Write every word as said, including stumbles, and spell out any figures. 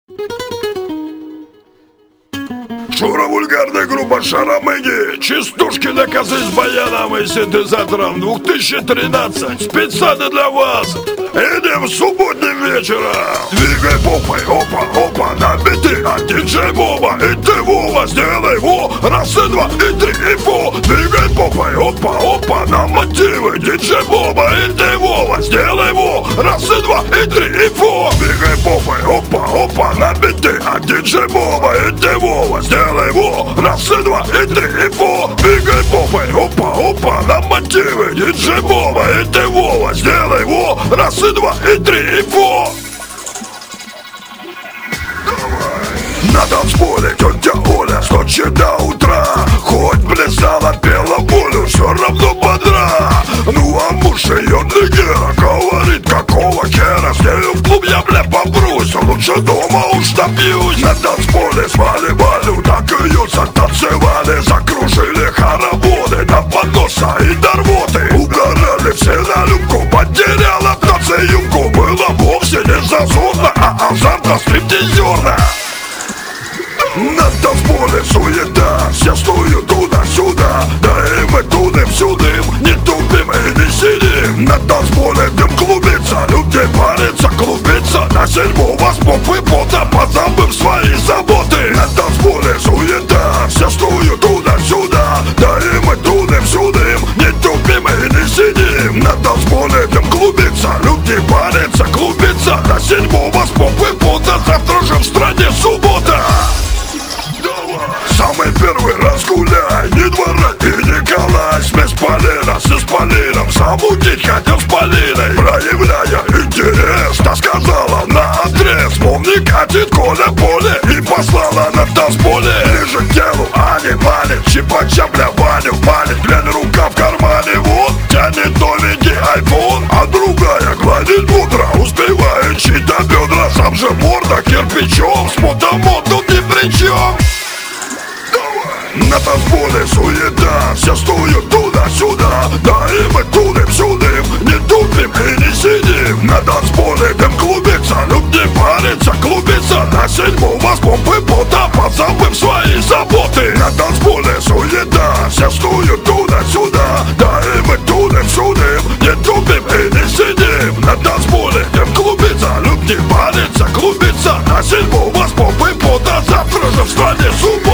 Шура вульгарная группа Шарамыги. Частушки на козы с баяном и синтезатором две тысячи тринадцать. Специально для вас. Идем субботним вечером. Двигай попой, опа, опа, на биты. А диджей Боба и ты, Вова, сделай во. Раз и два, и три, и фу. Двигай попой, опа, опа, на мотивы. Диджей Боба и ты, Вова, сделай во. Раз и два, и три, и фу. Двигай попой, опа, опа, на биты. А диджей Боба и ты, Вова, сделай во. Раз и два, и три, и фу. Двигай попой, опа, опа, на мотивы. Диджей Боба и ты, Вова, сделай во. Раз и два, и три, и фу. На танцполе тетя Оля с ночи до утра. Хоть плясала, пела волю, все равно бодра. Ну а муж ее Нигера говорит, какого хера. С нею в клуб я, бля, побрусь, лучше дома уж напьюсь. На танцполе свали балю, так ее затанцевали. Закружили хороводы до подноса и до рвоты. Угорали все на любку, потеряла в танце юбку. Было вовсе не зазорно, а азартно стриптизерно. На танцполе суета, все стоят туда-сюда. Да и мы тудым-сюдым, не тупим и не сидим. На танцполе дым клубится, люди парятся, клубится. На седьмого с попы пота, позабыв свои заботы. На танцполе суета, все стоят туда-сюда. Да и мы тудым-сюдым, не тупим и не сидим. На танцполе дым клубится, люди парятся, клубится. На седьмого с попы пота, завтра же в стране суббота. Самый первый раз гуляй, не двора и Николай. Смесь Полина с исполином, замутить хотел с Полиной. Проявляя интерес, та сказала на отрез. Помни, катит Коля поле и послала на танцполе. Ближе к телу, а не палит, щипача, бля, Ваню палит. Глянь, рука в кармане, вот, тянет новенький айфон. А другая гладит мудро, успевает чьи-то бедра. Сам же морда кирпичом, с модом тут ни при чем. На танцполе суета, все стоят туда-сюда. Да и мы тудым-сюдым, не тупим и не сидим. На танцполе дым клубится, люди парятся, клубится. На седьмого с помпы пота, позабыв свои заботы. На танцполе суета, все стоят туда-сюда. Да и мы тудым-сюдым, не тупим и не сидим. На танцполе дым клубится, люди парятся, клубится. На седьмого с помпы пота, завтра же в стране суббота.